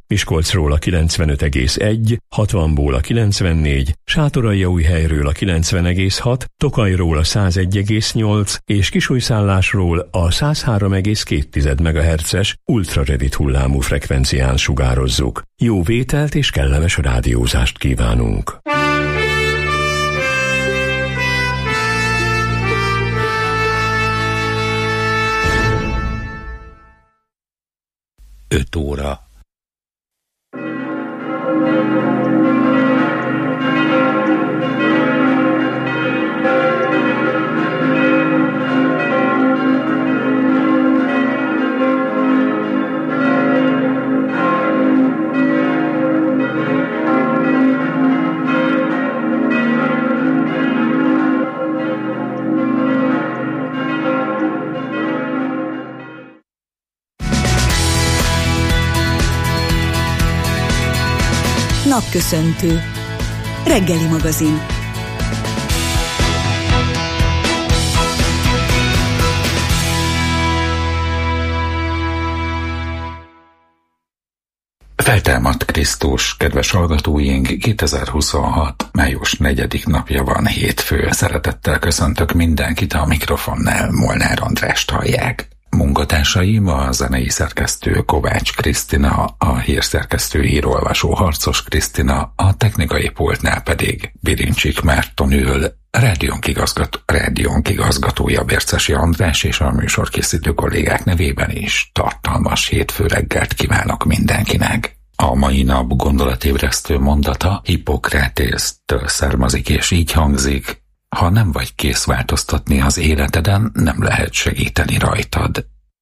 Miskolcról a 95,1, 60-ból a 94, Sátoraljaújhelyről a 90,6, Tokajról a 101,8 és Kisújszállásról a 103,2 MHz-es ultrarövid hullámú frekvencián sugározzuk. Jó vételt és kellemes rádiózást kívánunk! Öt óra. Napköszöntő. Reggeli magazin. Feltámadt Krisztus, kedves hallgatóink, 2026. május 4. napja van, hétfő. Szeretettel köszöntök mindenkit, a mikrofonnál Molnár Andrást hallják. Munkatársaim a zenei szerkesztő Kovács Krisztina, a hírszerkesztő hírolvasó Harcos Krisztina, a technikai pultnál pedig Birincsik Márton ül, rádiónk igazgatója Bércesi András, és a műsorkészítő kollégák nevében is tartalmas hétfő reggelt kívánok mindenkinek. A mai nap gondolatébresztő mondata Hippokratésztől származik, és így hangzik: ha nem vagy kész változtatni az életeden, nem lehet segíteni rajtad.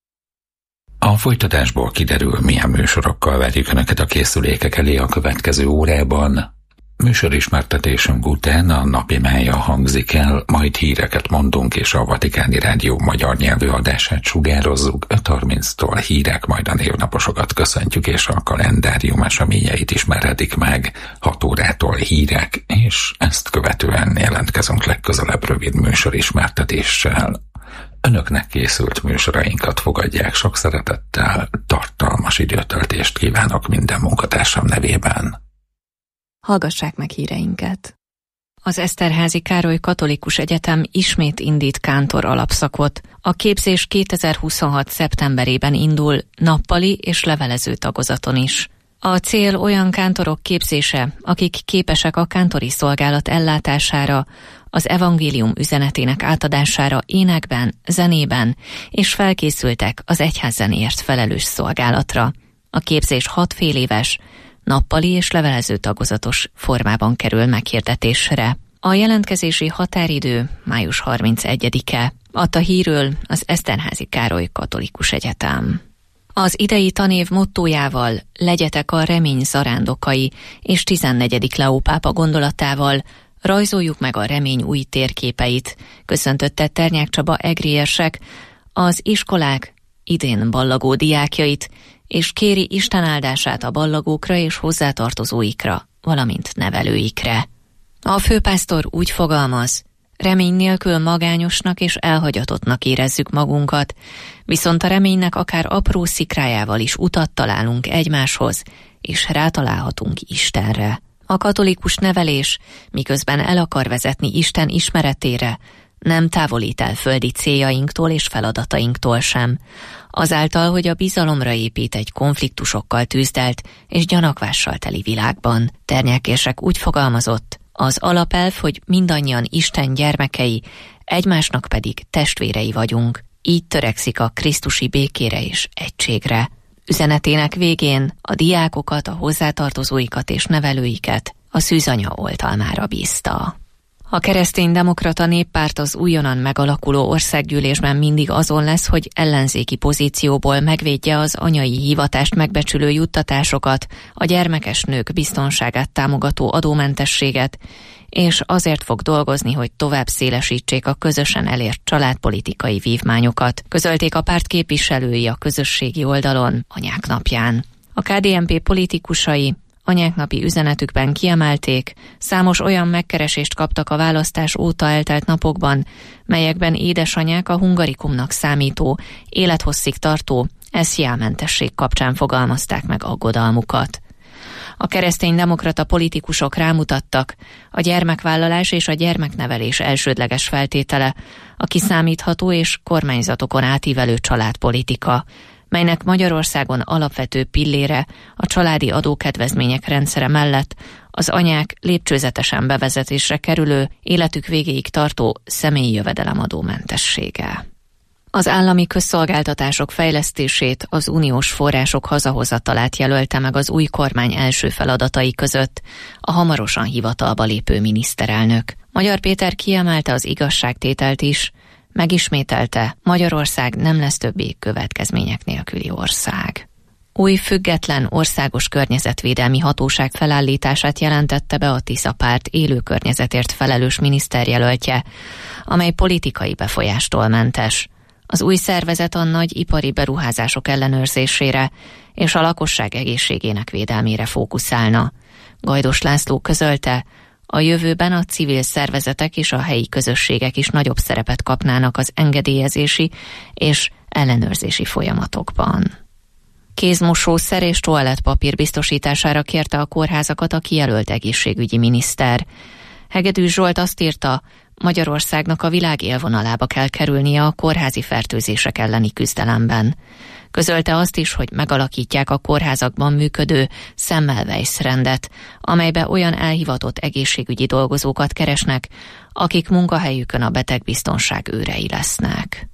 A folytatásból kiderül, milyen műsorokkal várjuk Önöket a készülékek elé a következő órában. Műsorismertetésünk után a napi mája hangzik el, majd híreket mondunk, és a Vatikáni Rádió magyar nyelvű adását sugározzuk. 5:30-tól hírek, majd a névnaposokat köszöntjük, és a kalendárium eseményeit ismerhetik meg. 6 órától hírek, és ezt követően jelentkezünk legközelebb rövid műsorismertetéssel. Önöknek készült műsorainkat fogadják sok szeretettel, tartalmas időtöltést kívánok minden munkatársam nevében. Hallgassák meg híreinket. Az Eszterházy Károly Katolikus Egyetem ismét indít kántor alapszakot. A képzés 2026. szeptemberében indul, nappali és levelező tagozaton is. A cél olyan kántorok képzése, akik képesek a kántori szolgálat ellátására, az evangélium üzenetének átadására énekben, zenében, és felkészültek az egyházzenéért felelős szolgálatra. A képzés 6 féléves, nappali és levelező tagozatos formában kerül meghirdetésre. A jelentkezési határidő május 31-e. Adta hírül az Eszterházy Károly Katolikus Egyetem. Az idei tanév mottójával, legyetek a remény zarándokai, és 14. Leó pápa gondolatával rajzoljuk meg a remény új térképeit, köszöntötte Ternyák Csaba egri érsek az iskolák idén ballagó diákjait, és kéri Isten áldását a ballagókra és hozzátartozóikra, valamint nevelőikre. A főpásztor úgy fogalmaz: remény nélkül magányosnak és elhagyatottnak érezzük magunkat, viszont a reménynek akár apró szikrájával is utat találunk egymáshoz, és rátalálhatunk Istenre. A katolikus nevelés, miközben el akar vezetni Isten ismeretére, nem távolít el földi céljainktól és feladatainktól sem, azáltal, hogy a bizalomra épít egy konfliktusokkal tűzdelt és gyanakvással teli világban. Ternyák érsek úgy fogalmazott: az alapelv, hogy mindannyian Isten gyermekei, egymásnak pedig testvérei vagyunk. Így törekszik a krisztusi békére és egységre. Üzenetének végén a diákokat, a hozzátartozóikat és nevelőiket a szűzanya oltalmára bízta. A Kereszténydemokrata Néppárt az újonnan megalakuló országgyűlésben mindig azon lesz, hogy ellenzéki pozícióból megvédje az anyai hivatást megbecsülő juttatásokat, a gyermekes nők biztonságát támogató adómentességet, és azért fog dolgozni, hogy tovább szélesítsék a közösen elért családpolitikai vívmányokat, közölték a párt képviselői a közösségi oldalon Anyák napján. A KDNP politikusai anyáknapi üzenetükben kiemelték, számos olyan megkeresést kaptak a választás óta eltelt napokban, melyekben édesanyák a hungarikumnak számító, élethosszig tartó SZIA-mentesség kapcsán fogalmazták meg aggodalmukat. A kereszténydemokrata politikusok rámutattak, a gyermekvállalás és a gyermeknevelés elsődleges feltétele a kiszámítható és kormányzatokon átívelő családpolitika, melynek Magyarországon alapvető pillére a családi adókedvezmények rendszere mellett az anyák lépcsőzetesen bevezetésre kerülő, életük végéig tartó személyi jövedelemadómentessége. Az állami közszolgáltatások fejlesztését, az uniós források hazahozatalát jelölte meg az új kormány első feladatai között a hamarosan hivatalba lépő miniszterelnök. Magyar Péter kiemelte az igazságtételt is, megismételte, Magyarország nem lesz többé következmények nélküli ország. Új független országos környezetvédelmi hatóság felállítását jelentette be a Tisza Párt élő környezetért felelős miniszterjelöltje, amely politikai befolyástól mentes. Az új szervezet a nagy ipari beruházások ellenőrzésére és a lakosság egészségének védelmére fókuszálna. Gajdos László közölte, a jövőben a civil szervezetek és a helyi közösségek is nagyobb szerepet kapnának az engedélyezési és ellenőrzési folyamatokban. Kézmosószer és toalettpapír biztosítására kérte a kórházakat a kijelölt egészségügyi miniszter. Hegedűs Zsolt azt írta, Magyarországnak a világ élvonalába kell kerülnie a kórházi fertőzések elleni küzdelemben. Közölte azt is, hogy megalakítják a kórházakban működő Semmelweis rendet, amelybe olyan elhivatott egészségügyi dolgozókat keresnek, akik munkahelyükön a betegbiztonság őrei lesznek.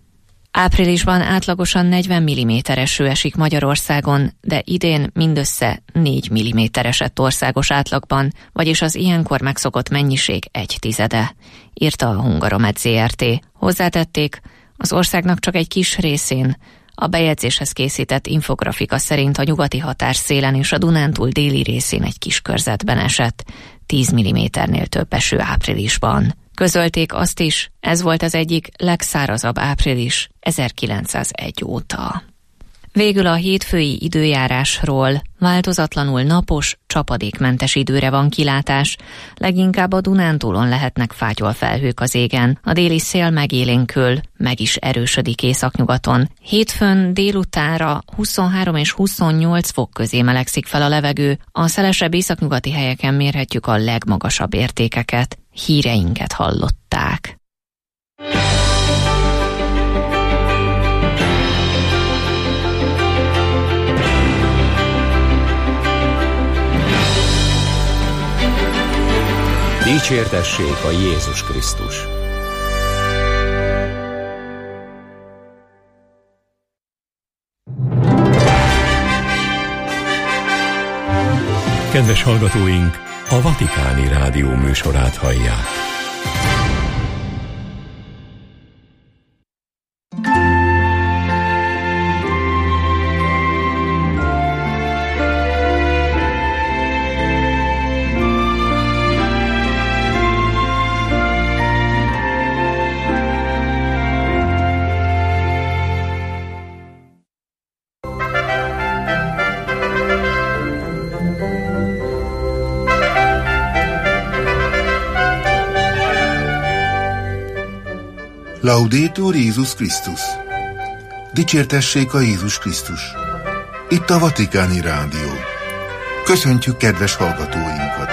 Áprilisban átlagosan 40 mm eső esik Magyarországon, de idén mindössze 4 mm esett országos átlagban, vagyis az ilyenkor megszokott mennyiség 1/10, írta a Hungaromed Zrt. Hozzátették, az országnak csak egy kis részén, a bejegyzéshez készített infografika szerint a nyugati határszélen és a Dunántúl déli részén egy kis körzetben esett, 10 mm-nél több eső áprilisban. Közölték azt is, ez volt az egyik legszárazabb április 1901 óta. Végül a hétfői időjárásról. Változatlanul napos, csapadékmentes időre van kilátás. Leginkább a Dunántúlon lehetnek fátyolfelhők az égen. A déli szél megélénkül, meg is erősödik északnyugaton. Hétfőn délutánra 23 és 28 fok közé melegszik fel a levegő. A szelesebb északnyugati helyeken mérhetjük a legmagasabb értékeket. Híreinket hallották. Dicsértessék a Jézus Krisztus! Kedves hallgatóink, a Vatikáni Rádió műsorát hallják. Laudetur Jézus Krisztus! Dicsértessék a Jézus Krisztus! Itt a Vatikáni Rádió. Köszöntjük kedves hallgatóinkat!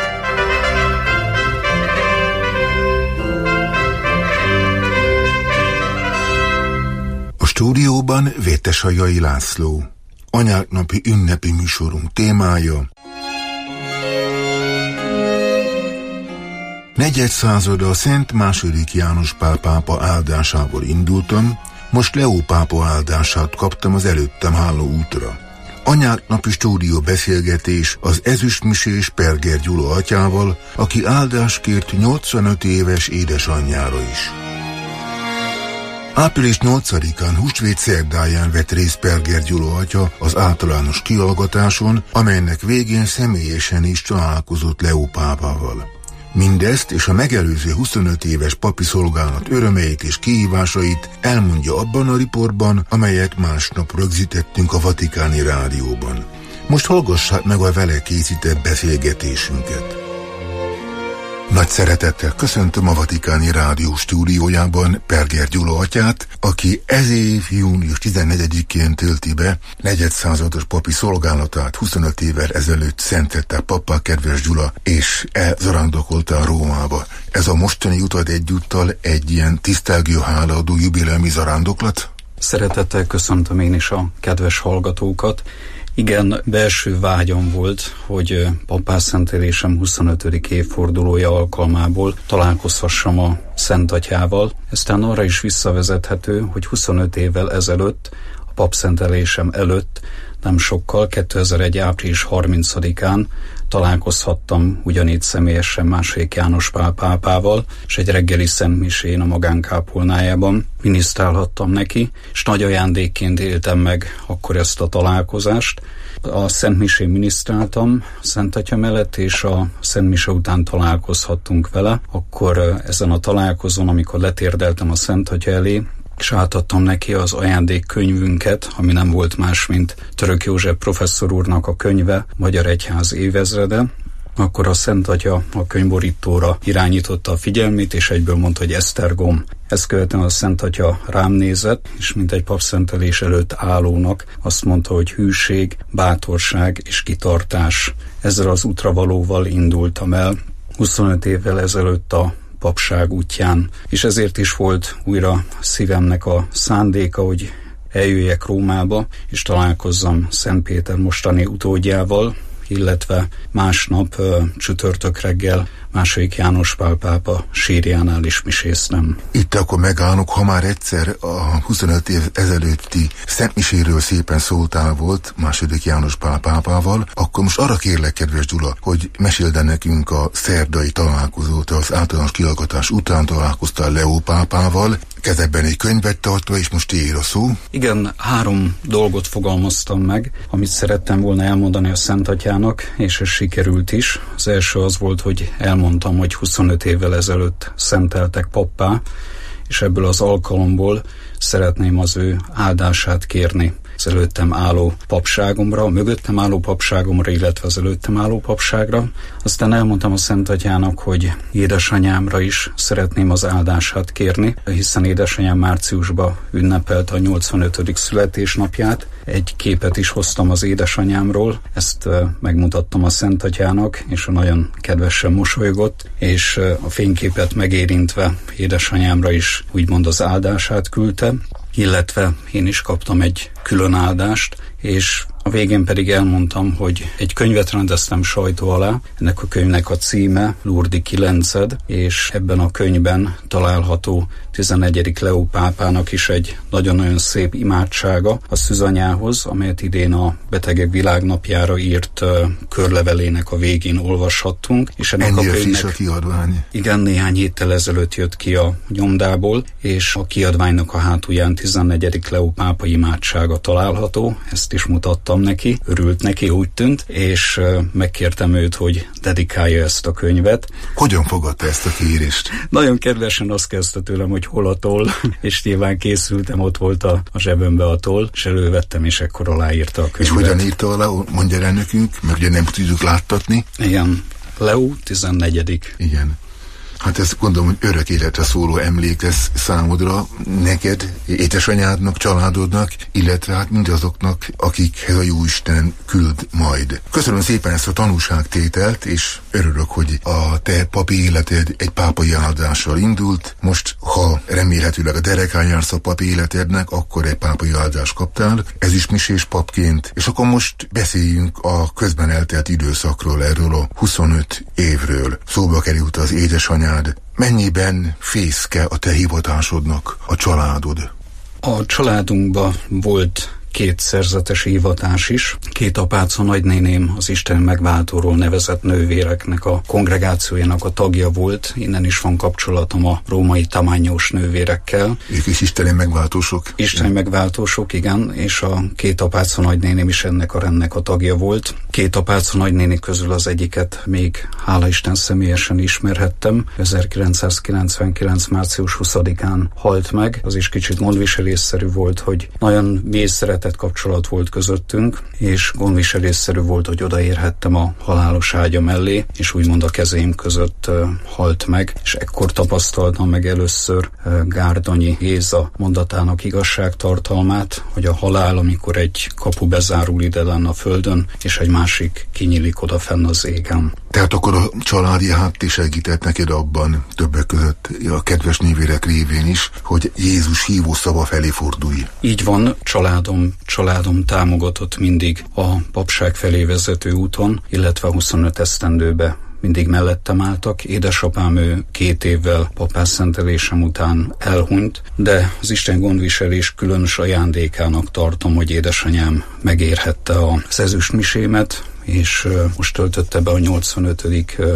A stúdióban Vétesajai László. Anyák napi ünnepi műsorunk témája: negyedszázada a Szent II. János Pál pápa áldásával indultam, most Leó pápa áldását kaptam az előttem álló útra. Anyák napi stúdió beszélgetés az ezüstmisés Perger Gyula atyával, aki áldást kért 85 éves édesanyjára is. Április 8-án húsvét szerdáján vett részt Perger Gyula atya az általános kihallgatáson, amelynek végén személyesen is találkozott Leó pápával. Mindezt és a megelőző 25 éves papi szolgálat örömeit és kihívásait elmondja abban a riportban, amelyet másnap rögzítettünk a Vatikáni Rádióban. Most hallgassák meg a vele készített beszélgetésünket. Nagy szeretettel köszöntöm a Vatikáni Rádió stúdiójában Perger Gyula atyát, aki ez év június 14-én tölti be negyedszázados papi szolgálatát. 25 évvel ezelőtt szentette pappá kedves Gyula, és elzarándokolta Rómába. Ez a mostani utad egyúttal egy ilyen tisztelgő hálaadó jubileumi zarándoklat? Szeretettel köszöntöm én is a kedves hallgatókat. Igen, belső vágyam volt, hogy pappászentelésem 25. évfordulója alkalmából találkozhassam a Szent Atyával. Eztán arra is visszavezethető, hogy 25 évvel ezelőtt, a papszentelésem előtt, nem sokkal, 2001. április 30-án találkozhattam ugyanígy személyesen II. János Pál pápával, és egy reggeli szentmisén a magánkápolnájában minisztrálhattam neki, és nagy ajándékként éltem meg akkor ezt a találkozást. A szentmisén minisztráltam Szent Atya mellett, és a szentmise után találkozhattunk vele. Akkor ezen a találkozón, amikor letérdeltem a Szent Atya elé, és átadtam neki az ajándékkönyvünket, ami nem volt más, mint Török József professzor úrnak a könyve, Magyar Egyház évezrede, akkor a Szent Atya a könyvborítóra irányította a figyelmét, és egyből mondta, hogy Esztergom. Ezt követően a Szent Atya rám nézett, és mint egy papszentelés előtt állónak azt mondta, hogy hűség, bátorság és kitartás. Ezzel az útravalóval indultam el 25 évvel ezelőtt a papság útján, és ezért is volt újra szívemnek a szándéka, hogy eljöjjek Rómába, és találkozzam Szent Péter mostani utódjával, illetve másnap csütörtök reggel II. János Pál pápa sírjánál is miséztem. Itt akkor megállok, ha már egyszer a 25 év ezelőtti szentmiséről szépen szóltál volt II. János Pál pápával, akkor most arra kérlek, kedves Gyula, hogy meséld el nekünk a szerdai találkozót, az általános kihallgatás után találkoztál Leó pápával, kezedben egy könyvet tartva, és most ér a szó. Igen, 3 dolgot fogalmaztam meg, amit szerettem volna elmondani a Szent Atyának, és ez sikerült is. Az első az volt, hogy elmondtam, hogy 25 évvel ezelőtt szenteltek pappá, és ebből az alkalomból szeretném az ő áldását kérni az előttem álló papságomra, a mögöttem álló papságomra, illetve az előttem álló papságra. Aztán elmondtam a Szent Atyának, hogy édesanyámra is szeretném az áldását kérni, hiszen édesanyám márciusban ünnepelte a 85. születésnapját. Egy képet is hoztam az édesanyámról, ezt megmutattam a Szent Atyának, és nagyon kedvesen mosolygott, és a fényképet megérintve édesanyámra is úgymond az áldását küldte, illetve én is kaptam egy külön áldást, és a végén pedig elmondtam, hogy egy könyvet rendeztem sajtó alá. Ennek a könyvnek a címe Lurdi 9, és ebben a könyvben található 14. Leó pápának is egy nagyon-nagyon szép imádsága a szűzanyához, amelyet idén a Betegek Világnapjára írt körlevelének a végén olvashattunk. És ennek ennyire a könyvnek, friss a kiadvány. Igen, néhány héttel ezelőtt jött ki a nyomdából, és a kiadványnak a hátulján 14. Leó pápa imádsága található. Ezt is mutattam neki, örült neki, úgy tűnt, és megkértem őt, hogy dedikálja ezt a könyvet. Hogyan fogadta ezt a kérést? Nagyon kedvesen azt kezdte tőlem, hogy hol a toll, és nyilván készültem, ott volt a zsebembe a toll, és elővettem, és ekkor aláírta a könyvet. És hogyan írta alá? Mondja el nekünk, mert ugye nem tudjuk láttatni. Igen, Leó 14. Igen. Hát ezt gondolom, hogy örök életre szóló emlék lesz számodra, neked, édesanyádnak, családodnak, illetve hát mindazoknak, akikhez a Jóisten küld majd. Köszönöm szépen ezt a tanúságtételt, és örülök, hogy a te papi életed egy pápai áldással indult. Most, ha remélhetőleg a derekán jársz a papi életednek, akkor egy pápai áldást kaptál, ez is misés papként, és akkor most beszéljünk a közben eltelt időszakról, erről a 25 évről. Szóba került az édesanyád. Mennyiben fészke a te hivatásodnak a családod? A családunkban volt 2 szerzetes hivatás is. 2 apáca nagynéném az Isten megváltóról nevezett nővéreknek a kongregációjának a tagja volt. Innen is van kapcsolatom a római tamányos nővérekkel. Ők is isteni megváltósok? Isteni megváltósok, igen, és a 2 apáca nagynéném is ennek a rendnek a tagja volt. 2 apáca nagynéni közül az egyiket még hála Isten személyesen ismerhettem. 1999. március 20-án halt meg. Az is kicsit gondviselésszerű volt, hogy nagyon mély szeretet szeretett kapcsolat volt közöttünk, és gondviselésszerű volt, hogy odaérhettem a halálos ágya mellé, és úgymond a kezém között halt meg, és ekkor tapasztaltam meg először Gárdonyi Géza mondatának igazságtartalmát, hogy a halál, amikor egy kapu bezárul ide lenne a földön, és egy másik kinyílik oda fenn az égen. Tehát akkor a családi háttér segített neked abban, többek között a kedves nővérek révén is, hogy Jézus hívó szava felé fordulj. Így van, családom támogatott mindig a papság felé vezető úton, illetve a 25 esztendőbe mindig mellettem álltak. Édesapám ő 2 évvel papásszentelésem után elhunyt, de az Isten gondviselés különös ajándékának tartom, hogy édesanyám megérhette az ezüstmisémet, és most töltötte be a 85.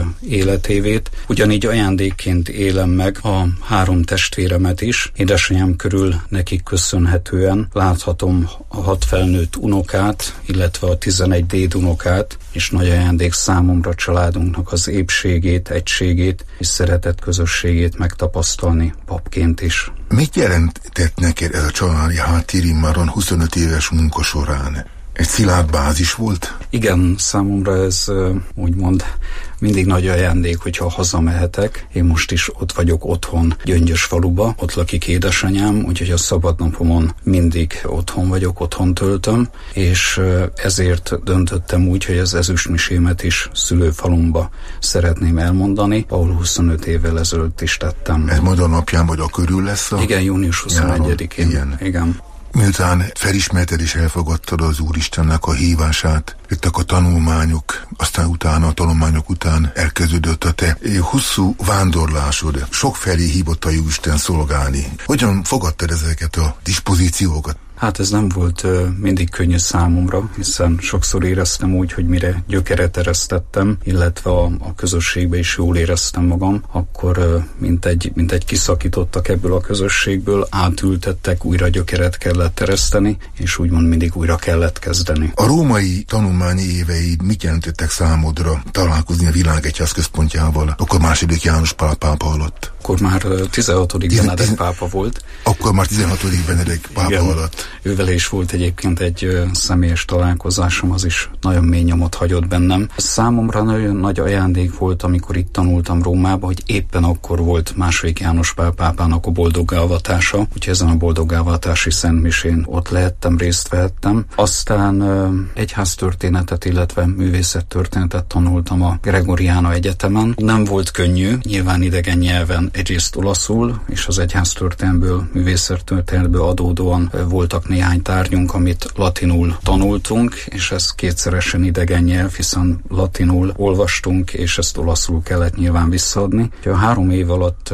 életévét. Ugyanígy ajándékként élem meg a 3 testvéremet is. Édesanyám körül nekik köszönhetően láthatom a 6 felnőtt unokát, illetve a 11 dédunokát, és nagy ajándék számomra családunknak az épségét, egységét és szeretett közösségét megtapasztalni papként is. Mit jelentett neked ez a családi háttér immáron 25 éves munka során? Egy szilárd bázis volt? Igen, számomra ez úgymond mindig nagy ajándék, hogyha hazamehetek. Én most is ott vagyok otthon Gyöngyösfaluba, ott lakik édesanyám, úgyhogy a szabadnapomon mindig otthon vagyok, otthon töltöm, és ezért döntöttem úgy, hogy az ezüstmisémet is szülőfalumba szeretném elmondani, ahol 25 évvel ezelőtt is tettem. Ez majd a napján vagy a körül lesz? Igen, június 21-én. Igen. Miután felismerted és elfogadtad az Úristennek a hívását, jöttek a tanulmányok, aztán utána a tanulmányok után elkezdődött a te hosszú vándorlásod. Sokfelé hívott a Jóisten szolgálni. Hogyan fogadtad ezeket a dispozíciókat? Hát ez nem volt mindig könnyű számomra, hiszen sokszor éreztem úgy, hogy mire gyökeret eresztettem, illetve a közösségbe is jól éreztem magam, akkor mint egy kiszakítottak ebből a közösségből, átültettek, újra gyökeret kellett ereszteni, és úgymond mindig újra kellett kezdeni. A római tanulmányi éveid mit jelentettek számodra találkozni a Világegyház központjával, akkor második János Pál pápa alatt? Akkor már 16. Benedek pápa volt. Akkor már 16. Benedek pápa igen, alatt. Ővele is volt egyébként egy személyes találkozásom, az is nagyon mély nyomot hagyott bennem. Számomra nagyon nagy ajándék volt, amikor itt tanultam Rómába, hogy éppen akkor volt második János Pál pápának a boldoggálvatása, úgyhogy ezen a boldoggálvatási szentmisén ott lehettem, részt vehettem. Aztán egyháztörténetet, illetve művészettörténetet tanultam a Gregoriana Egyetemen. Nem volt könnyű, nyilván idegen nyelven, egyrészt olaszul, és az egyháztörténetből, művészettörténetből adódóan voltak néhány tárgyunk, amit latinul tanultunk, és ez kétszeresen idegen nyelv, hiszen latinul olvastunk, és ezt olaszul kellett nyilván visszaadni. A 3 év alatt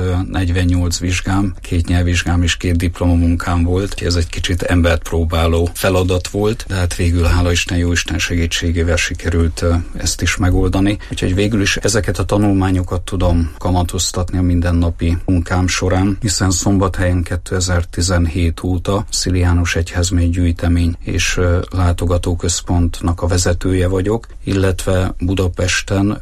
48 vizsgám, 2 nyelvvizsgám és 2 diplomamunkám volt. Ez egy kicsit embert próbáló feladat volt, de hát végül hála Isten, jó Isten segítségével sikerült ezt is megoldani. Úgyhogy végül is ezeket a tanulmányokat tudom kamatoztatni a mindennapi munkám során, hiszen Szombathelyen 2017 óta Sziliánus Egyházmény gyűjtemény és látogatóközpontnak a vezetője vagyok, illetve Budapesten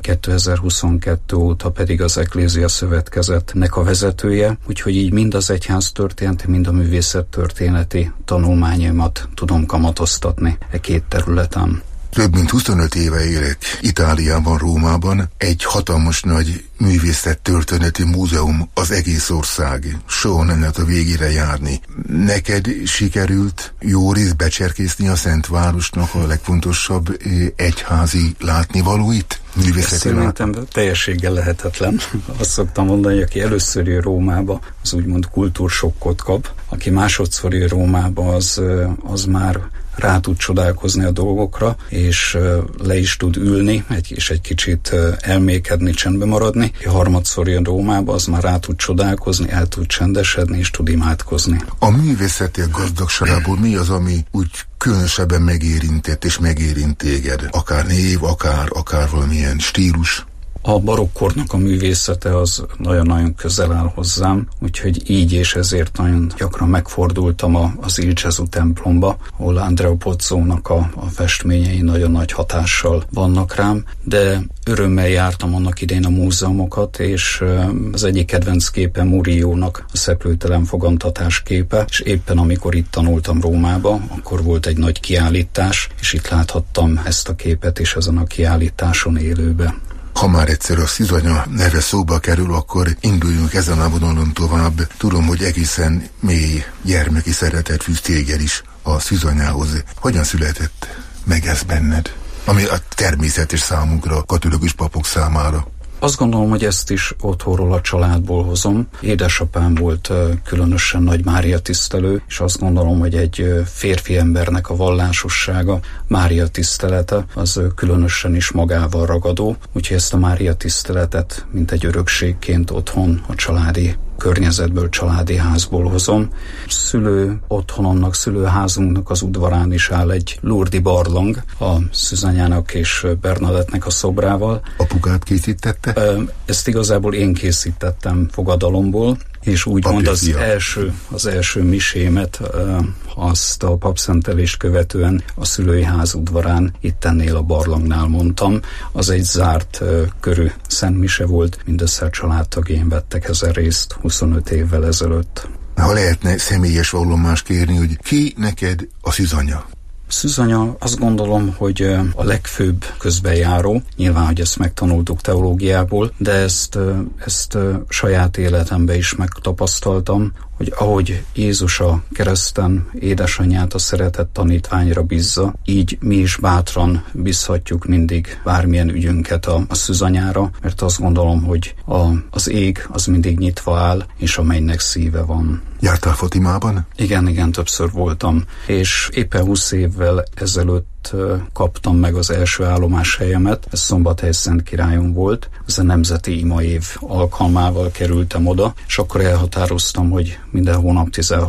2022 óta pedig az Eklézia Szövetkezetnek a vezetője, úgyhogy így mind az egyháztörténeti, mind a művészettörténeti tanulmányaimat tudom kamatoztatni 2 területen. Több mint 25 éve élek Itáliában, Rómában. Egy hatalmas nagy művészettörténeti múzeum, az egész ország. Soha nem lehet a végére járni. Neked sikerült jó részt becserkészni a Szentvárosnak a legfontosabb egyházi látnivalóit? Szerintem teljességgel lehetetlen. Azt szoktam mondani, hogy aki először jön Rómába, az úgymond kultúrsokkot kap. Aki másodszor jön Rómába, az már rá tud csodálkozni a dolgokra, és le is tud ülni, és egy kicsit elmékedni, csendbe maradni. A harmadszor jön Rómába, az már rá tud csodálkozni, el tud csendesedni, és tud imádkozni. A művészeti gazdagságából mi az, ami úgy különösebben megérintett és megérint téged? Akár név, akár valamilyen stílus? A barokkornak a művészete az nagyon-nagyon közel áll hozzám, úgyhogy így és ezért nagyon gyakran megfordultam az Il Gesù templomba, ahol Andrea Pozzónak a festményei nagyon nagy hatással vannak rám, de örömmel jártam annak idején a múzeumokat, és az egyik kedvenc képe Murillo-nak a Szeplőtelen fogantatás képe, és éppen amikor itt tanultam Rómába, akkor volt egy nagy kiállítás, és itt láthattam ezt a képet is ezen a kiállításon élőbe. Ha már egyszer a Szűzanya neve szóba kerül, akkor induljunk ezen a vonalon tovább. Tudom, hogy egészen mély gyermeki szeretet fűz téged is a Szűzanyához. Hogyan született meg ez benned? Ami a természetes számunkra, katolikus papok számára. Azt gondolom, hogy ezt is otthonról, a családból hozom. Édesapám volt különösen nagy Mária tisztelő, és azt gondolom, hogy egy férfi embernek a vallásossága, Mária tisztelete, az különösen is magával ragadó. Úgyhogy ezt a Mária tiszteletet, mint egy örökségként otthon a családi környezetből, családi házból hozom. Szülő otthonomnak, szülőházunknak az udvarán is áll egy Lourdes-i barlang a Szűzanyának és Bernadettnek a szobrával. Apukát készítette? Ezt igazából én készítettem fogadalomból, és úgymond az első misémet, azt a papszentelést követően a szülői ház udvarán, itt ennél a barlangnál mondtam. Az egy zárt körű szentmise volt, mindössze a családtagjaim vettek ezen részt 25 évvel ezelőtt. Ha lehetne személyes vallomást kérni, hogy ki neked a Szűzanya? Szűzanya, azt gondolom, hogy a legfőbb közbenjáró, nyilván, hogy ezt megtanultuk teológiából, de ezt saját életemben is megtapasztaltam, hogy ahogy Jézus a kereszten édesanyját a szeretett tanítványra bízza, így mi is bátran bízhatjuk mindig bármilyen ügyünket a Szűzanyára, mert azt gondolom, hogy az ég az mindig nyitva áll, és a mennynek szíve van. Jártál Fatimában? Igen, többször voltam, és éppen 20 évvel ezelőtt kaptam meg az első állomáshelyemet, ez Szombathely-Szentkirályon volt, ez a Nemzeti Imaév alkalmával kerültem oda, és akkor elhatároztam, hogy minden hónap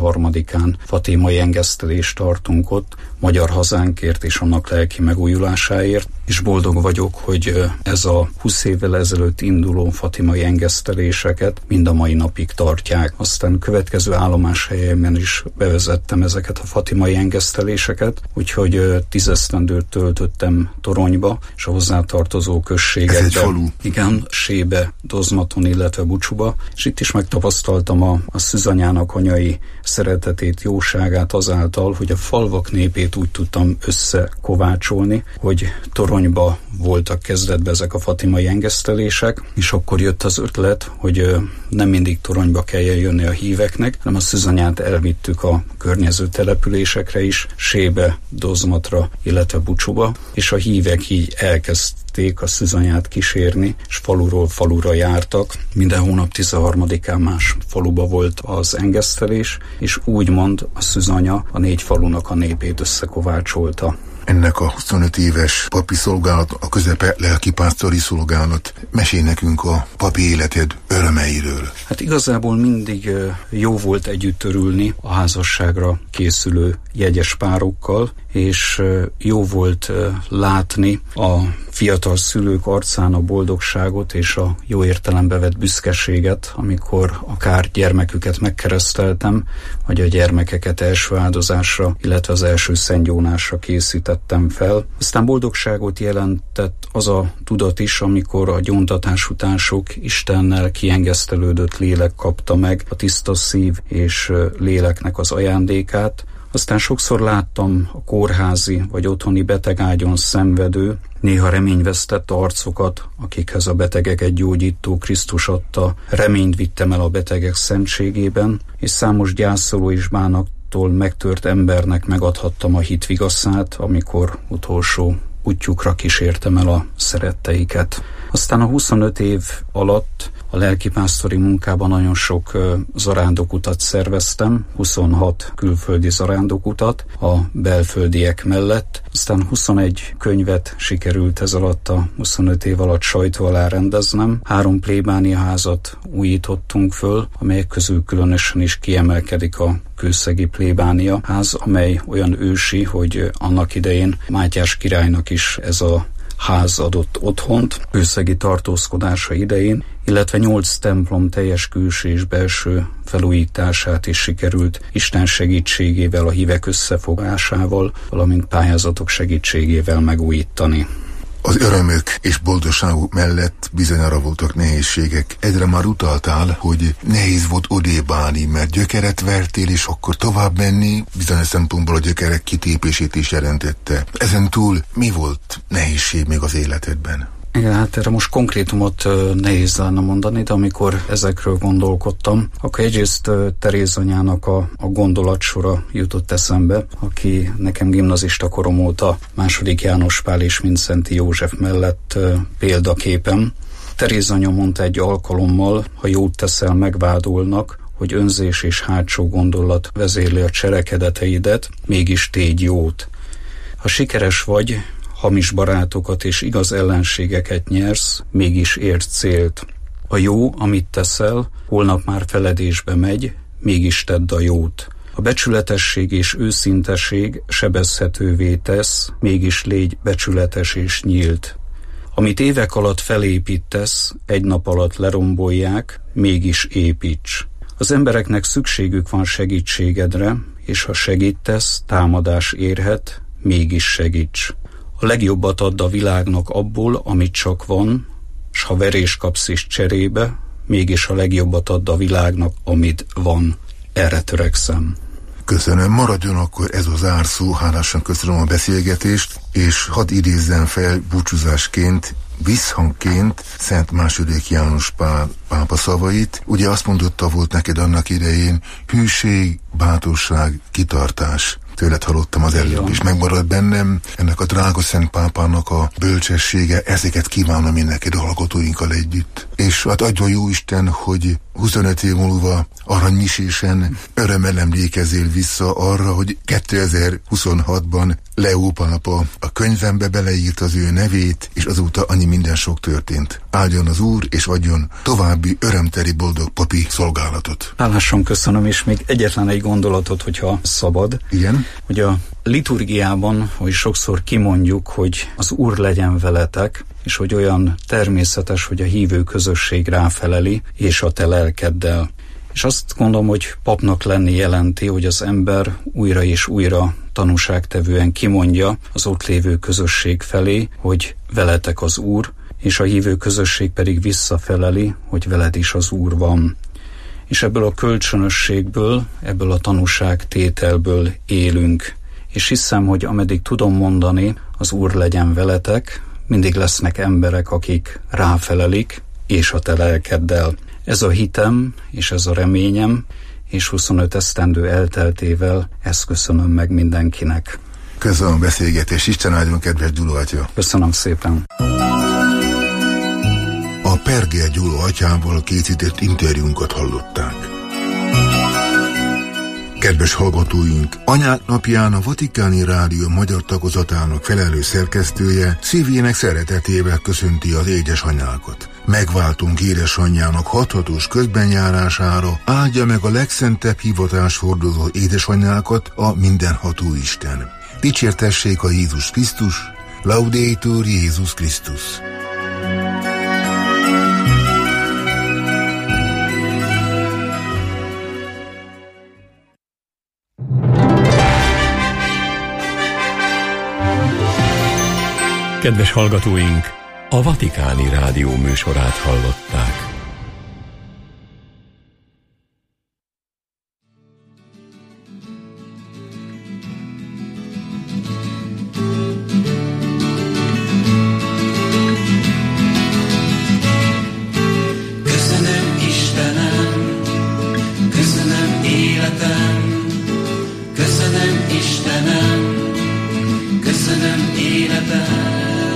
13-án fatimai engesztelést tartunk ott, magyar hazánkért és annak lelki megújulásáért, és boldog vagyok, hogy ez a 20 évvel ezelőtt induló fatimai engeszteléseket mind a mai napig tartják. Aztán következő állomáshelyemen is bevezettem ezeket a fatimai engeszteléseket, úgyhogy 10 esztendőt töltöttem Toronyba, és a hozzátartozó községekben. Ez egy falu? Igen, Sébe, Dozmaton, illetve Bucsuba, és itt is megtapasztaltam a Szűzanyának anyai szeretetét, jóságát azáltal, hogy a falvak népét úgy tudtam összekovácsolni, hogy Toronyba voltak kezdetben ezek a fatimai engesztelések, és akkor jött az ötlet, hogy nem mindig Toronyba kelljen jönni a híveknek, hanem a Szűzanyát elvittük a környező településekre is, Sébe, Dozmatra, illetve Bucsuba, és a hívek így elkezdték a Szűzanyát kísérni, és faluról falura jártak. Minden hónap 13-án más faluba volt az engesztelés, és úgymond a Szűzanya a 4 falunak a népét összekovácsolta. Ennek a 25 éves papi szolgálat, a közepe lelkipásztori szolgálat. Mesélj nekünk a papi életed örömeiről. Hát igazából mindig jó volt együtt örülni a házasságra készülő jegyes párokkal, és jó volt látni a fiatal szülők arcán a boldogságot és a jó értelembe vett büszkeséget, amikor akár gyermeküket megkereszteltem, vagy a gyermekeket első áldozásra, illetve az első szentgyónásra készítettem fel. Aztán boldogságot jelentett az a tudat is, amikor a gyóntatás után sok Istennel kiengesztelődött lélek kapta meg a tiszta szív és léleknek az ajándékát. Aztán sokszor láttam a kórházi vagy otthoni betegágyon szenvedő, néha reményvesztett arcokat, akikhez a betegeket gyógyító Krisztus adta, reményt vittem el a betegek szentségében, és számos gyászoló és bánattól megtört embernek megadhattam a hit vigaszát, amikor utolsó útjukra kísértem el a szeretteiket. Aztán a 25 év alatt a lelkipásztori munkában nagyon sok zarándokutat szerveztem, 26 külföldi zarándokutat a belföldiek mellett. Aztán 21 könyvet sikerült ez alatt a 25 év alatt sajtó alá rendeznem. 3 plébániaházat újítottunk föl, amelyek közül különösen is kiemelkedik a kőszegi plébánia ház, amely olyan ősi, hogy annak idején Mátyás királynak is ez a ház adott otthont őszegi tartózkodása idején, illetve 8 templom teljes külső és belső felújítását is sikerült Isten segítségével, a hívek összefogásával, valamint pályázatok segítségével megújítani. Az örömök és boldogságok mellett bizonyára voltak nehézségek. Egyre már utaltál, hogy nehéz volt odébb állni, mert gyökeret vertél, és akkor tovább menni bizonyos szempontból a gyökerek kitépését is jelentette. Ezen túl mi volt nehézség még az életedben? Igen, hát erre most konkrétumot nehéz lenne mondani, de amikor ezekről gondolkodtam, akkor egyrészt Teréz anyának a gondolatsora jutott eszembe, aki nekem gimnazista korom óta II. János Pál és Mindszenty József mellett példaképem. Teréz anya mondta egy alkalommal, ha jót teszel, megvádolnak, hogy önzés és hátsó gondolat vezérli a cselekedeteidet, mégis tégy jót. Ha sikeres vagy, hamis barátokat és igaz ellenségeket nyersz, mégis érd célt. A jó, amit teszel, holnap már feledésbe megy, mégis tedd a jót. A becsületesség és őszintesség sebezhetővé tesz, mégis légy becsületes és nyílt. Amit évek alatt felépítesz, egy nap alatt lerombolják, mégis építs. Az embereknek szükségük van segítségedre, és ha segítesz, támadás érhet, mégis segíts. A legjobbat add a világnak abból, amit csak van, s ha verés kapsz is cserébe, mégis a legjobbat add a világnak, amit van. Erre törekszem. Köszönöm, maradjon akkor ez az zárszó, hálásan köszönöm a beszélgetést, és hadd idézzem fel búcsúzásként, visszhangként Szent II. János Pál pápa szavait. Ugye azt mondotta, volt neked annak idején, hűség, bátorság, kitartás. Tőled hallottam az előbb is, megmarad bennem ennek a drága Szent Pápának a bölcsessége, ezeket kívánom én neked a hallgatóinkkal együtt. És hát adja Jóisten, hogy 25 év múlva aranymisésen örömmel emlékezzél vissza arra, hogy 2026-ban Leó pápa a könyvembe beleírt az ő nevét, és azóta annyi minden sok történt. Áldjon az Úr, és adjon további örömteli boldog papi szolgálatot. Hálásan köszönöm, és még egyetlen egy gondolatot, hogyha szabad. Igen? Hogy a liturgiában, hogy sokszor kimondjuk, hogy az Úr legyen veletek, és hogy olyan természetes, hogy a hívő közösség ráfeleli, és a te lelkeddel. És azt gondolom, hogy papnak lenni jelenti, hogy az ember újra és újra tanúságtevően kimondja az ott lévő közösség felé, hogy veletek az Úr, és a hívő közösség pedig visszafeleli, hogy veled is az Úr van. És ebből a kölcsönösségből, ebből a tanúságtételből élünk. És hiszem, hogy ameddig tudom mondani, az Úr legyen veletek, mindig lesznek emberek, akik ráfelelik, és a te lelkeddel. Ez a hitem, és ez a reményem, és 25 esztendő elteltével ezt köszönöm meg mindenkinek. Köszönöm a beszélgetést, Isten áldjon, kedves Gyula atya! Köszönöm szépen! A Perger Gyula atyával készített interjúnkat hallották. Kedves hallgatóink, Anyák napján a Vatikáni Rádió magyar tagozatának felelős szerkesztője szívének szeretetével köszönti az édesanyákat. Megváltunk édesanyjának hathatós közbenjárására, áldja meg a legszentebb hivatás hordozó édesanyákat a mindenható Isten. Dicsértessék a Jézus Krisztus, Laudetur Jézus Krisztus. Kedves hallgatóink, a Vatikáni Rádió műsorát hallották. Köszönöm Istenem, köszönöm életem, köszönöm Istenem, köszönöm életem.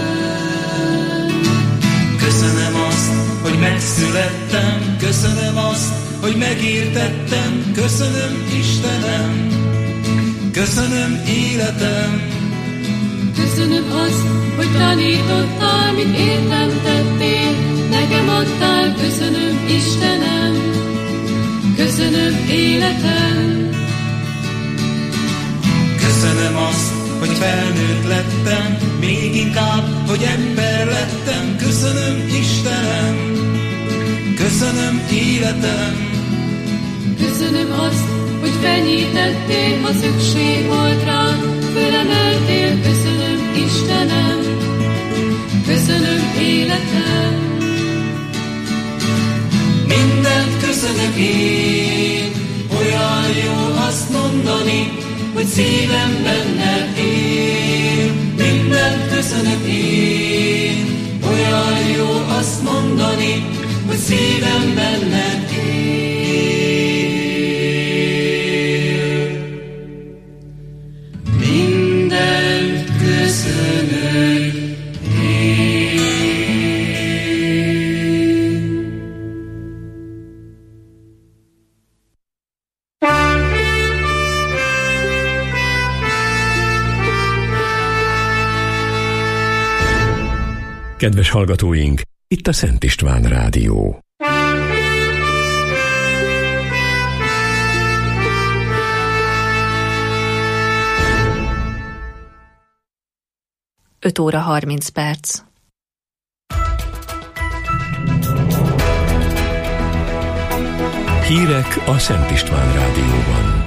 Köszönöm azt, hogy megszülettem, köszönöm azt, hogy megértettem, köszönöm Istenem, köszönöm életem. Köszönöm azt, hogy tanítottál, mit értem tettél, nekem adtál, köszönöm Istenem, köszönöm életem. Köszönöm azt, hogy felnőtt lettem, még inkább, hogy ember lettem. Köszönöm, Istenem, köszönöm, életem. Köszönöm azt, hogy fenyítettél, ha szükség volt rám, fölemeltél, köszönöm, Istenem, köszönöm, életem. Mindent köszönök én, olyan jó azt mondani, hogy szívem benned él. Mindent köszönök én, olyan jó azt mondani, hogy szívem benned él. Mindent köszönök én. Kedves hallgatóink, itt a Szent István Rádió. Öt óra 30 perc. Hírek a Szent István Rádióban.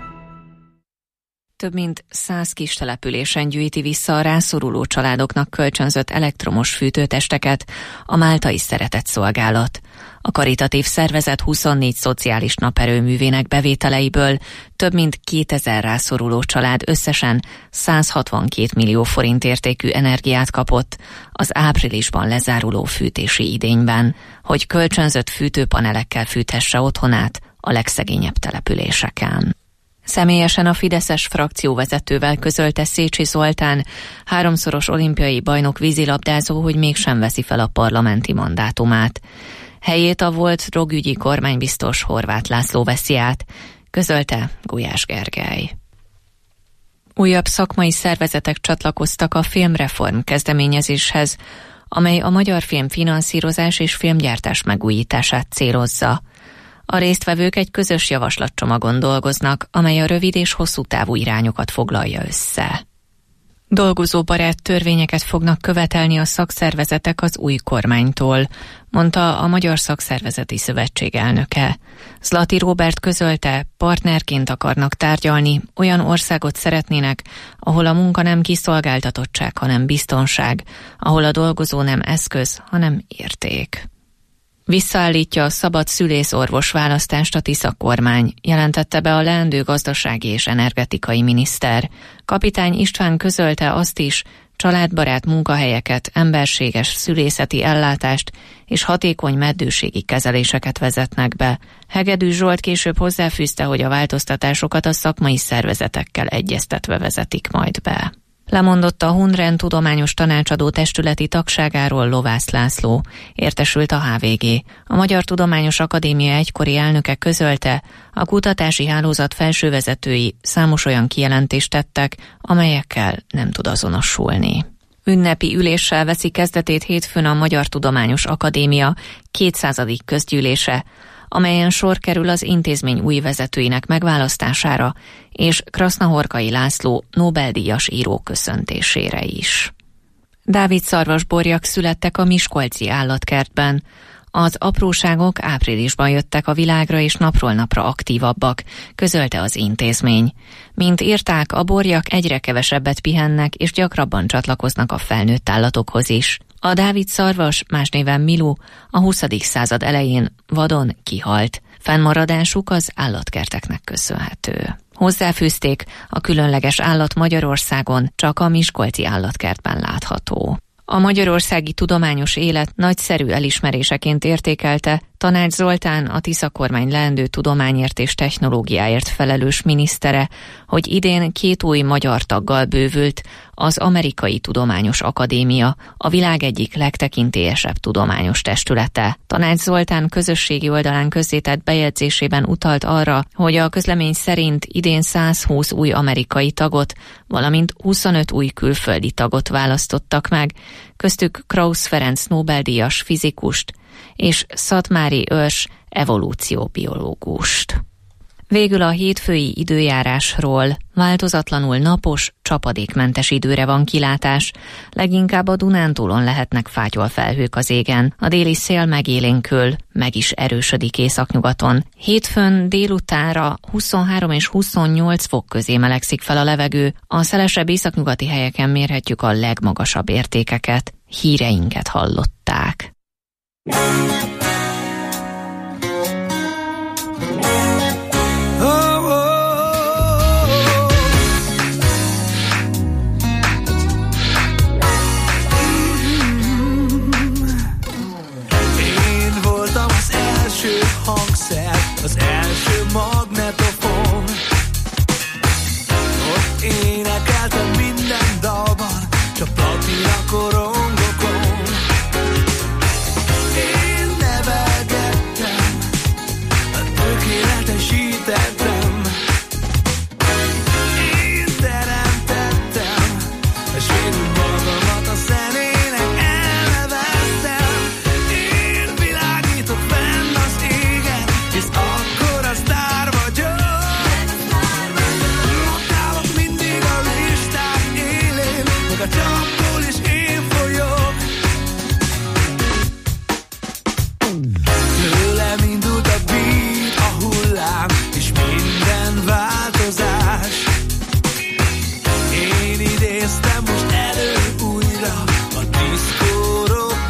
Több mint 100 kis településen gyűjti vissza a rászoruló családoknak kölcsönzött elektromos fűtőtesteket a Máltai Szeretetszolgálat. A karitatív szervezet 24 szociális naperőművének bevételeiből több mint 2000 rászoruló család összesen 162 millió forint értékű energiát kapott az áprilisban lezáruló fűtési idényben, hogy kölcsönzött fűtőpanelekkel fűthesse otthonát a legszegényebb településeken. Személyesen a fideszes frakcióvezetővel közölte Szécsi Zoltán, 3-szoros olimpiai bajnok vízilabdázó, hogy mégsem veszi fel a parlamenti mandátumát. Helyét a volt drogügyi kormánybiztos Horváth László veszi át, közölte Gulyás Gergely. Újabb szakmai szervezetek csatlakoztak a filmreform kezdeményezéshez, amely a magyar film finanszírozás és filmgyártás megújítását célozza. A résztvevők egy közös javaslatcsomagon dolgoznak, amely a rövid és hosszú távú irányokat foglalja össze. Dolgozóbarát törvényeket fognak követelni a szakszervezetek az új kormánytól, mondta a Magyar Szakszervezeti Szövetség elnöke. Zlati Róbert közölte, partnerként akarnak tárgyalni, olyan országot szeretnének, ahol a munka nem kiszolgáltatottság, hanem biztonság, ahol a dolgozó nem eszköz, hanem érték. Visszaállítja a szabad szülész-orvos választást a Tisza kormány, jelentette be a leendő gazdasági és energetikai miniszter. Kapitány István közölte azt is, családbarát munkahelyeket, emberséges szülészeti ellátást és hatékony meddőségi kezeléseket vezetnek be. Hegedűs Zsolt később hozzáfűzte, hogy a változtatásokat a szakmai szervezetekkel egyeztetve vezetik majd be. Lemondott a Hunren tudományos tanácsadó testületi tagságáról Lovász László, értesült a HVG. A Magyar Tudományos Akadémia egykori elnöke közölte, a kutatási hálózat felsővezetői számos olyan kijelentést tettek, amelyekkel nem tud azonosulni. Ünnepi üléssel veszi kezdetét hétfőn a Magyar Tudományos Akadémia 200. közgyűlése, amelyen sor kerül az intézmény új vezetőinek megválasztására és Krasznahorkai László Nobel-díjas író köszöntésére is. Dávid szarvasborjak születtek a miskolci állatkertben. Az apróságok áprilisban jöttek a világra és napról napra aktívabbak, közölte az intézmény. Mint írták, a borjak egyre kevesebbet pihennek és gyakrabban csatlakoznak a felnőtt állatokhoz is. A Dávid szarvas, más néven Milu, a 20. század elején vadon kihalt. Fennmaradásuk az állatkerteknek köszönhető. Hozzáfűzték, a különleges állat Magyarországon csak a miskolci állatkertben látható. A magyarországi tudományos élet nagyszerű elismeréseként értékelte Tanács Zoltán, a Tisza kormány leendő tudományért és technológiáért felelős minisztere, hogy idén 2 új magyar taggal bővült az Amerikai Tudományos Akadémia, a világ egyik legtekintélyesebb tudományos testülete. Tanács Zoltán közösségi oldalán közzétett bejegyzésében utalt arra, hogy a közlemény szerint idén 120 új amerikai tagot, valamint 25 új külföldi tagot választottak meg, köztük Krausz Ferenc Nobel-díjas fizikust és Szatmári Őrs evolúcióbiológust. Végül a hétfői időjárásról. Változatlanul napos, csapadékmentes időre van kilátás. Leginkább a Dunántúlon lehetnek fátyolfelhők az égen. A déli szél megélénkül, meg is erősödik északnyugaton. Hétfőn délutánra 23 és 28 fok közé melegszik fel a levegő. A szelesebb északnyugati helyeken mérhetjük a legmagasabb értékeket. Híreinket hallották. Hangszer, az első magnetofon. Ott énekeltem minden dalban, csak platina korongokon. Én nevelgettem, tökéletesítettem. Én teremtettem, és végül magamat a zenének elneveztem. Én világítok fenn az égen, hisz akkor a sztár vagyok. Ott állok mindig a listák élén, meg a csapból is én folyok. Tőlem indult a beat, a hullám, és minden változás. Én idéztem most elő újra a diszkó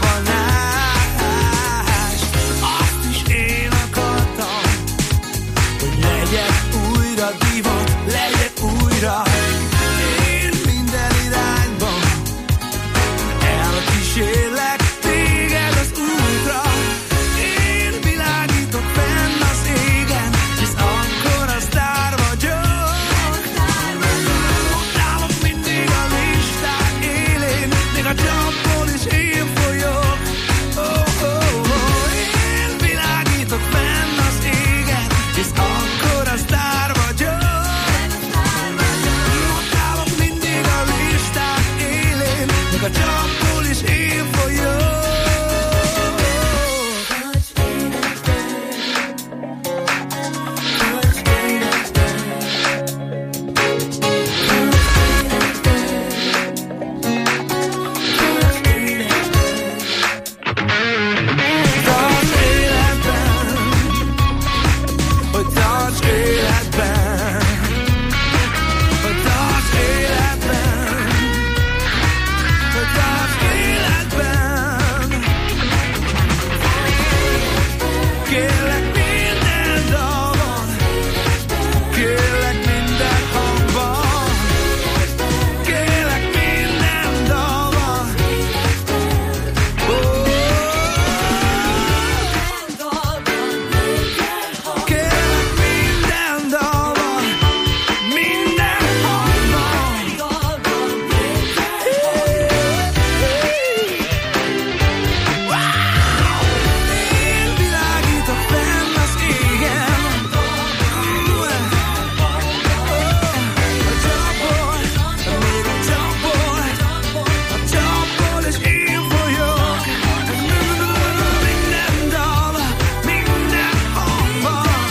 robbanást. Azt is én akartam, hogy legyek újra divat, legyek újra. Én minden irányban elkísérlek téged az útra. Én világítok fenn az égen, hisz akkor a sztár vagyok. Ott állok mindig a listák élén, még a csapból is én folyok. Én világítok fenn az égen, hisz akkor a sztár vagyok. Ott állok mindig a listák élén, még a csapból is én folyok. Tarts életben, hogy tarts életben, hogy tarts életben, hogy tarts életben. Kérlek minden dalban, kérlek minden hangban, kérlek minden dalban. Kérlek minden dalban, minden hangban. Én világítok fenn az égen. A csapból, még a csapból, a csapból és én folyok. Minden dal, minden hangban.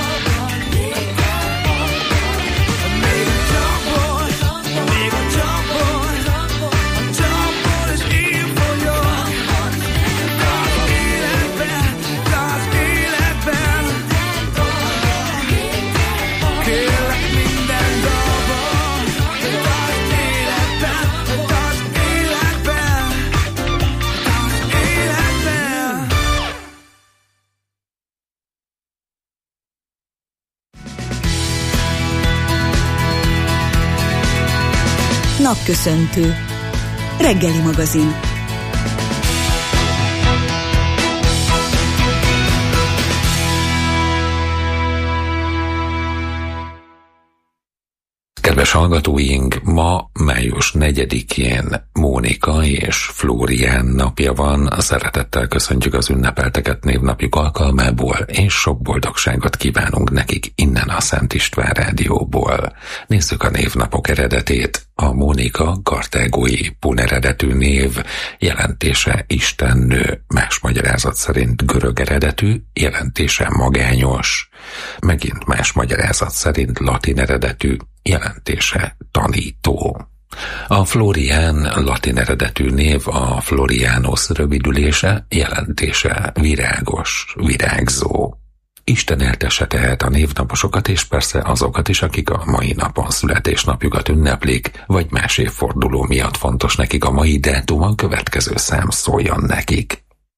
Még a csapból, még a csapból, a csapból és én folyok. Az életben, az életben. Kérlek minden dalban, az életben, az életben, az életben. Napköszöntő. Reggeli magazin. Kedves hallgatóink, ma május 4-én Mónika és Flórián napja van. Szeretettel köszöntjük az ünnepelteket névnapjuk alkalmából, és sok boldogságot kívánunk nekik innen a Szent István Rádióból. Nézzük a névnapok eredetét. A Mónika kartágói pun eredetű név, jelentése istennő, más magyarázat szerint görög eredetű, jelentése magányos, megint más magyarázat szerint latin eredetű, jelentése tanító. A Flórián latin eredetű név a Florianus rövidülése, jelentése virágos, virágzó. Isten éltesse tehát a névnaposokat, és persze azokat is, akik a mai napon születésnapjukat ünneplik, vagy más évforduló miatt fontos nekik a mai dátum, a következő szám szóljon nekik.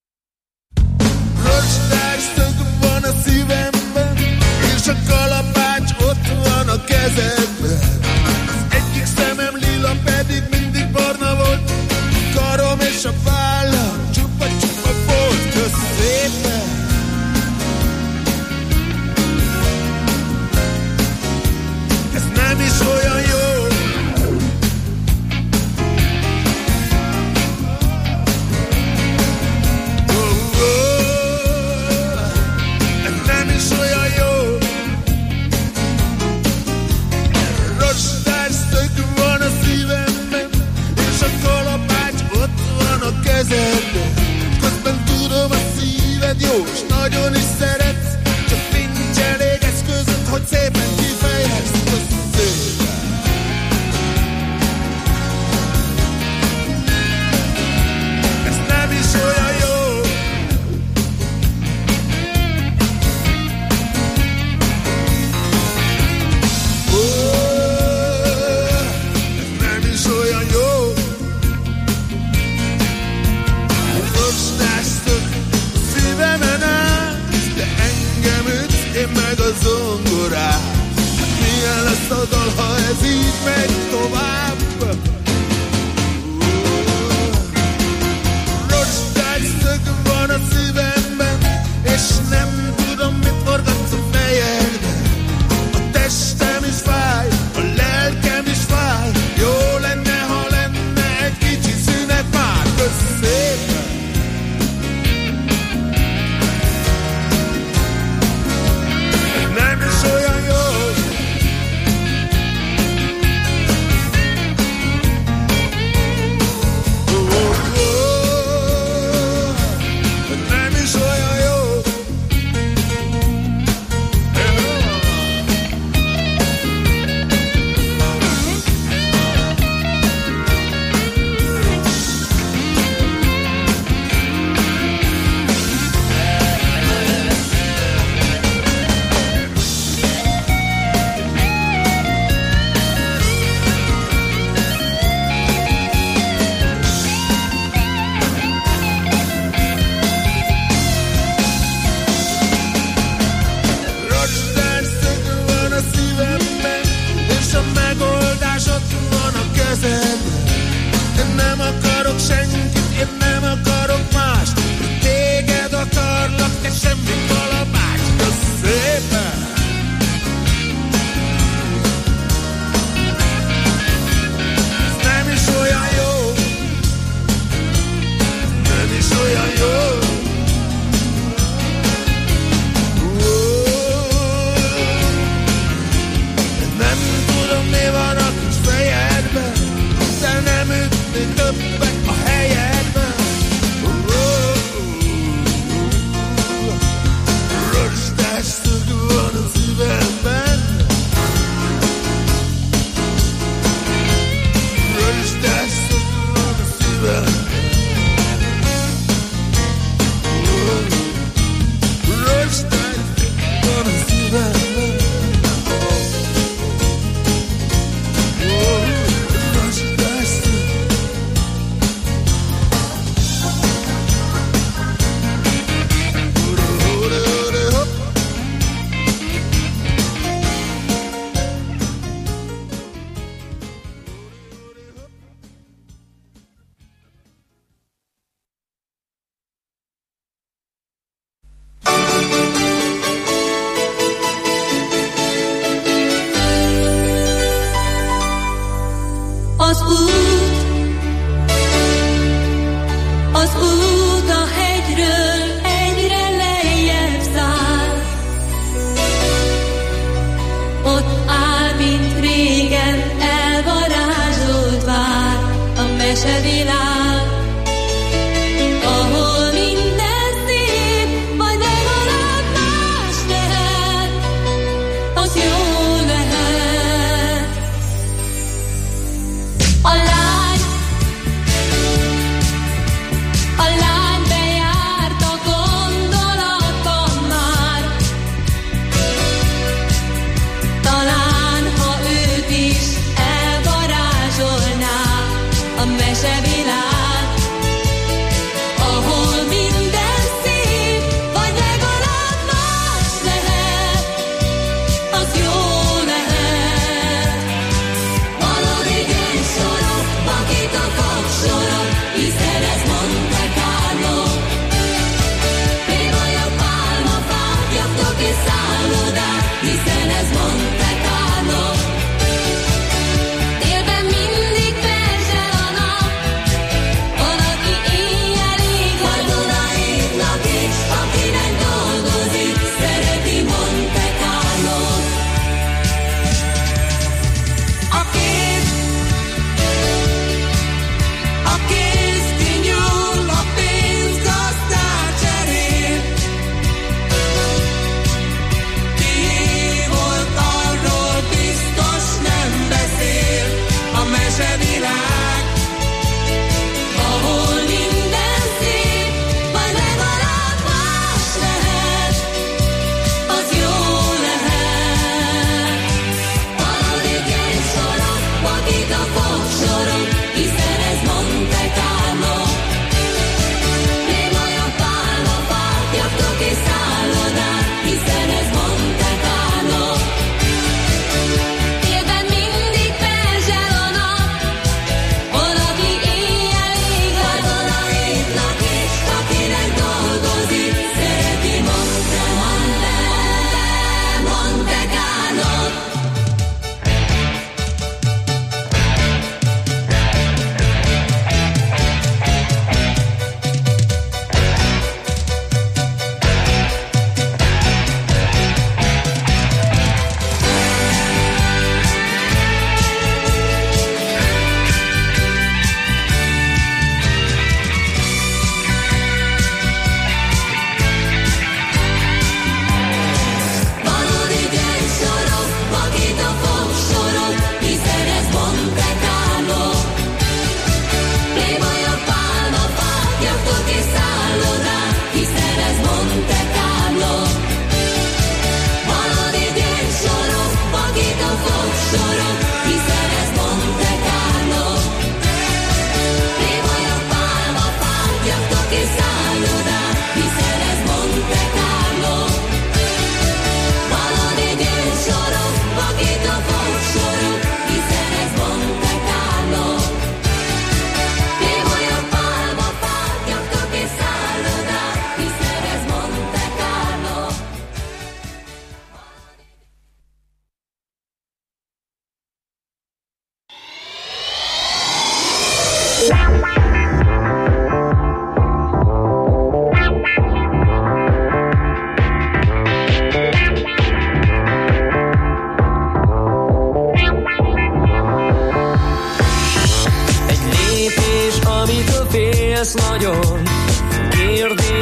Rostárszög van a szívemben, és a kalapács ott van a kezedben. Az egyik szemem lila, pedig mindig barna volt, karom és a vállam csupa-csupa volt. Kösz szépen! Ez nem is olyan jó. Közben tudom, a szíved jó, s nagyon is szeretsz, csak nincs elég eszközöd, hogy szépen kifejezd. Ez nem is olyan jó. Ez nem is olyan jó. Szívemen át, de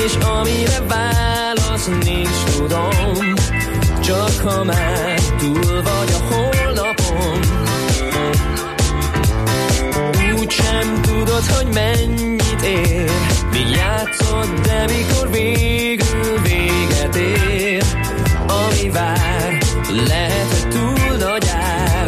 és amire válasz nincs, tudom, csak ha már túl vagy a holnapon. Úgysem tudod, hogy mennyit ér, míg játszod, de mikor végül véget ér, ami vár, lehet, hogy túl nagy ár.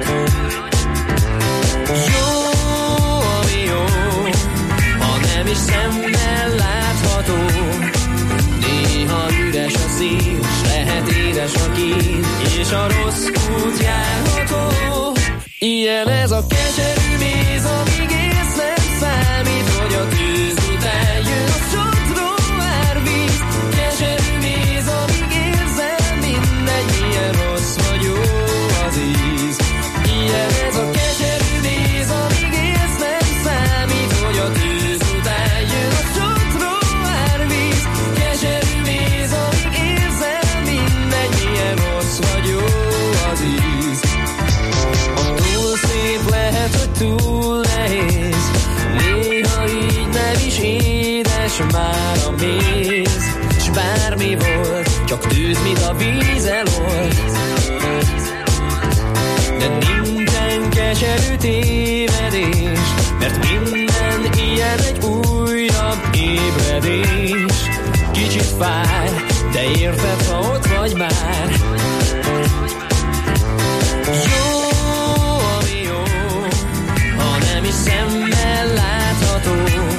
Jó, ami jó, ha nem is szemmel látható. Néha üres a szív, s lehet édes a kín, és a rossz út járható. Ilyen ez a keserű méz, amíg ész nem számít, hogy a tűz után jön a sodró árvíz. Keserű méz, amíg érzel, mindegy, milyen rossz vagy jó az íz. Ilyen ez a keserű méz, amíg ész nem számít, hogy a tűz után jön a sodró árvíz. Keserű méz, amíg érzel, mindegy, milyen rossz vagy jó az íz. Lehet, hogy túl nehéz, néha így nem is édes már a méz. S bármi volt, csak tűz, mint a víz elold. De nincsen keserű tévedés, mert minden ilyen egy újabb ébredés. Kicsit fáj, de érted, ha ott vagy már. Szemmel látható,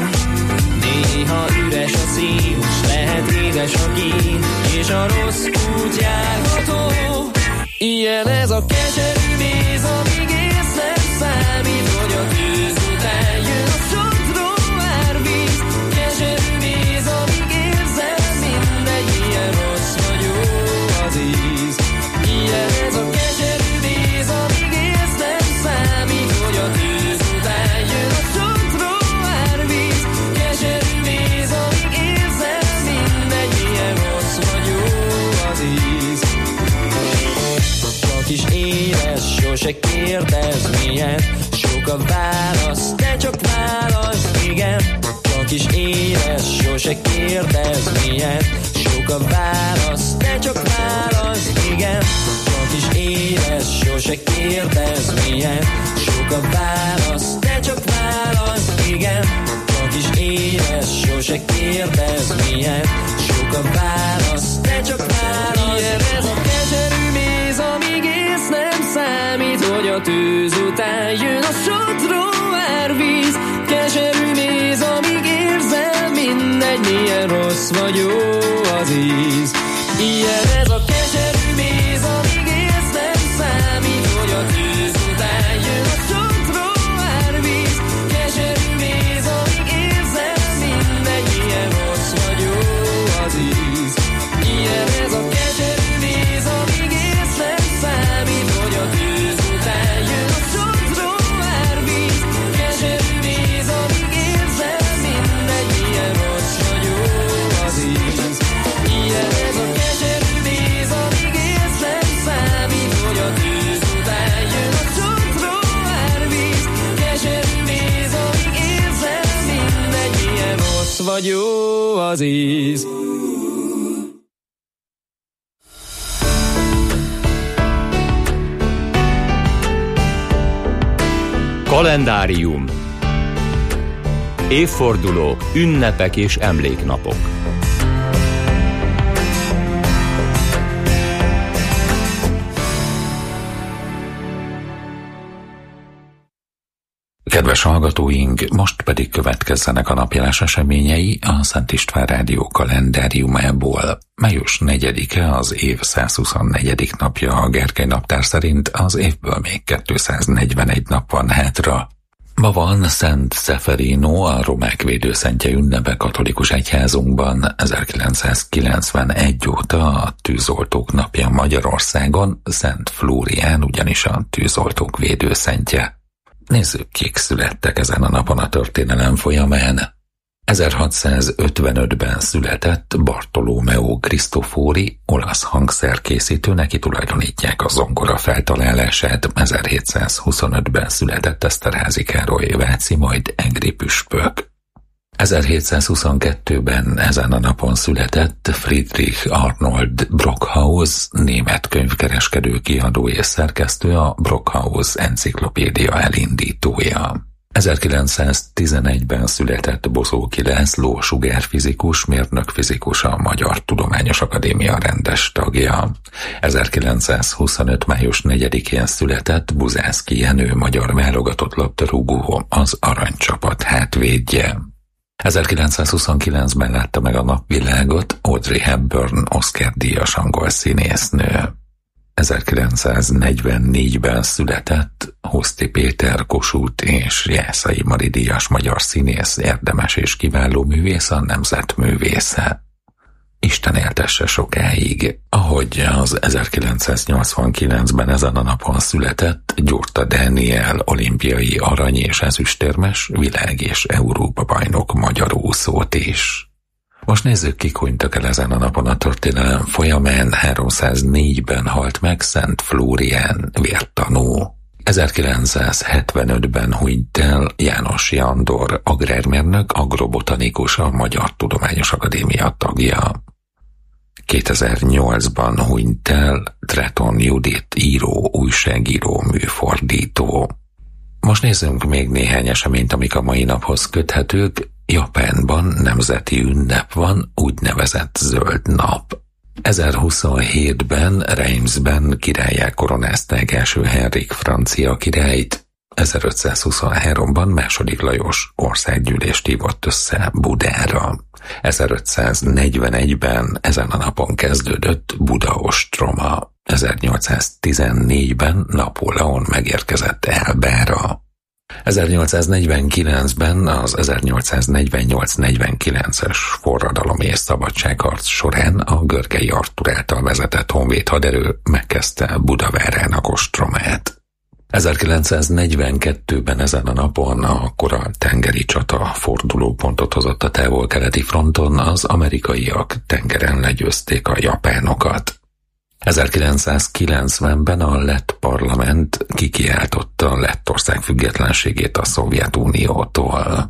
néha üres a szív, s lehet édes a kín, és a rossz út járható. Ilyen ez a keserű méz, amíg ész nem számít, hogy a tűz után jön a sodró árvíz. Keserű méz, amíg érzel, mindegy, milyen rossz vagy jó az íz. Ilyen ez a keserű méz, amíg ész nem számít, hogy a tűz után jön a sodró árvíz. Keserű méz, amíg érzel, mindegy, milyen rossz vagy jó az íz. Csak is éles, sose kérdezz milyen, sok a válasz, te csak válasz, igen. Csak is éles, sose kérdezz milyen, sok a válasz, te csak válasz, igen. Csak is éles, sose kérdezz milyen, sok a válasz, te csak válasz, igen. Csak is éles, sose kérdezz milyen, sok a válasz, te csak válasz. Ilyen ez a keserű méz, amíg ész nem számít, hogy a tűz után jön a sodró árvíz. Keserű méz, amíg érzel, mindegy, milyen rossz vagy jó az íz. Ilyen ez a keserű méz, amíg ész nem számít, hogy a tűz után jön a sodró árvíz. Keserű méz, amíg érzel, mindegy, milyen rossz vagy jó az íz. Ilyen ez a keserű méz, amíg ész nem számít, hogy a tűz után jön a sodró árvíz. Keserű méz, amíg érzel, mindegy, milyen rossz vagy jó az íz. Ilyen ez a keserű méz, amíg ész nem számít, hogy a tűz után jön a sodró árvíz. Keserű méz, amíg érzel, mindegy, milyen rossz vagy jó az íz. Kalendárium. Évfordulók, ünnepek és emléknapok. Kedves hallgatóink, most pedig következzenek a napjárás eseményei a Szent István Rádió kalendáriumából. Május 4-e az év 124. napja a Gergely naptár szerint, az évből még 241 nap van hátra. Ma van Szent Szeferino, a romák védőszentje ünnepe katolikus egyházunkban. 1991 óta a tűzoltók napja Magyarországon, Szent Flórián ugyanis a tűzoltók védőszentje. Nézzük, kik születtek ezen a napon a történelem folyamán. 1655-ben született Bartolomeo Cristofori, olasz hangszerkészítő, neki tulajdonítják a zongora feltalálását. 1725-ben született Eszterházy Károly váci, majd egri püspök. 1722-ben ezen a napon született Friedrich Arnold Brockhaus, német könyvkereskedő, kiadó és szerkesztő, a Brockhaus enciklopédia elindítója. 1911-ben született Bozóki László, sugárfizikus, mérnökfizikus, a Magyar Tudományos Akadémia rendes tagja. 1925. május 4-én született Buzászki Jenő, magyar válogatott labdarúgó, az aranycsapat hátvédje. 1929-ben látta meg a napvilágot Audrey Hepburn, Oscar-díjas angol színésznő. 1944-ben született Huszti Péter, Kossuth és Jászai Mari díjas magyar színész, érdemes és kiváló művész, a nemzet művésze. Isten éltesse sokáig. Ahogy az 1989-ben ezen a napon született Gyurta Dániel, olimpiai arany- és ezüstérmes, világ- és Európa-bajnok magyar úszót is. Most nézzük, kik hunytak el ezen a napon a történelem folyamán. 304-ben halt meg Szent Flórián, vértanú. 1975-ben hunyt el János Jandor, agrármérnök, agrobotanikus, a Magyar Tudományos Akadémia tagja. 2008-ban hunyt el Treton Judit, író, újságíró, műfordító. Most nézzünk még néhány eseményt, amik a mai naphoz köthetők. Japánban nemzeti ünnep van, úgynevezett zöld nap. 1027-ben Reimsben királlyá koronázták első Henrik francia királyt. 1523-ban második Lajos országgyűlést hívott össze Budára. 1541-ben ezen a napon kezdődött Buda ostroma. 1814-ben Napóleon megérkezett Elbára. 1849-ben az 1848-49-es forradalom és szabadságharc során a Görgei Artúr által vezetett honvéd haderő megkezdte Budavárának ostromát. 1942-ben ezen a napon a Koral tengeri csata fordulópontot hozott a távol-keleti fronton, az amerikaiak tengeren legyőzték a japánokat. 1990-ben a lett parlament kikiáltotta Lettország függetlenségét a Szovjetuniótól.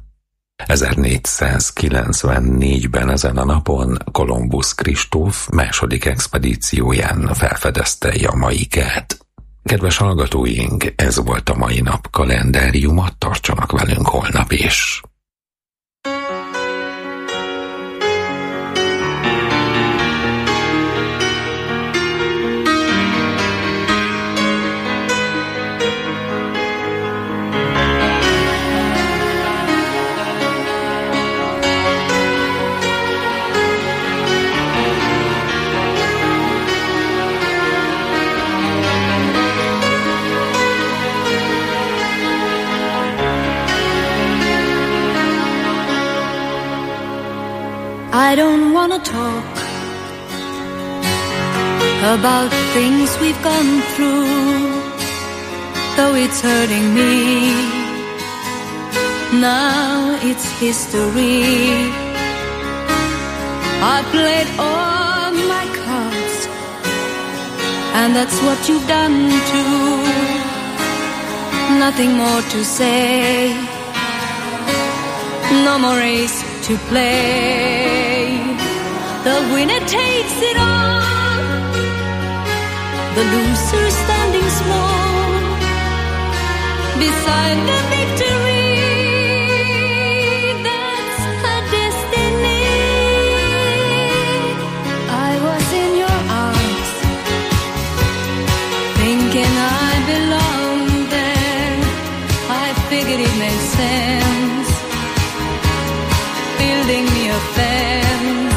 1494-ben ezen a napon Kolumbusz Kristóf második expedícióján felfedezte Jamaikát. Kedves hallgatóink, ez volt a mai nap kalendáriuma, tartsanak velünk holnap is! I don't wanna talk about things we've gone through, though it's hurting me. Now it's history. I played all my cards, and that's what you've done too. Nothing more to say, no more race to play. The winner takes it all, the loser standing small beside the victory. That's her destiny. I was in your arms, thinking I belonged there. I figured it made sense, building me a fence,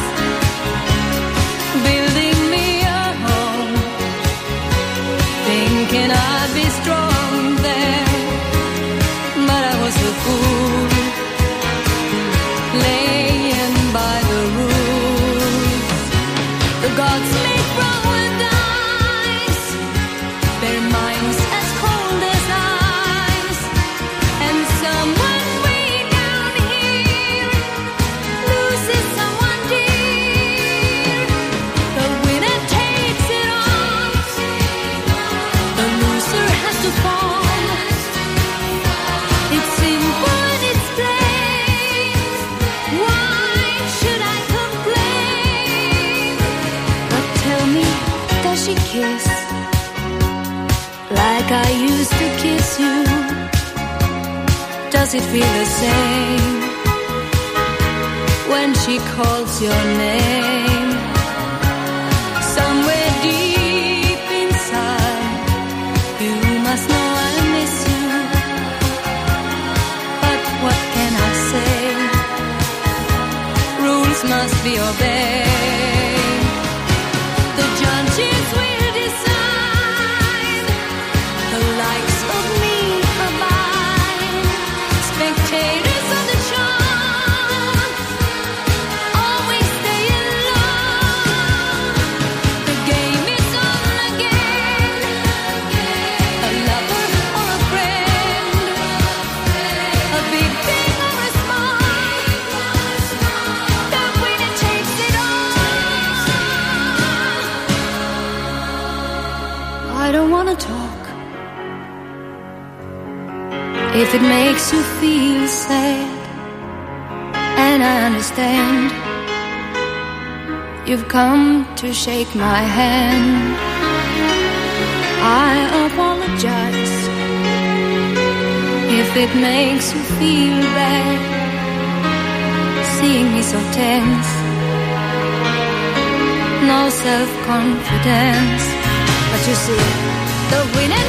building me a home, thinking I'd be strong there, but I was like I used to kiss you? Does it feel the same when she calls your name? Somewhere deep inside, you must know I miss you. But what can I say? Rules must be obeyed. The judges will decide. The likes of me provide. Spectators of the charm always stay in love. The game is on again. A lover or a friend, a big thing or a small, the winner takes it all. I don't wanna talk if it makes you feel sad, and I understand. You've come to shake my hand. I apologize if it makes you feel bad, seeing me so tense, no self-confidence. But you see, the winner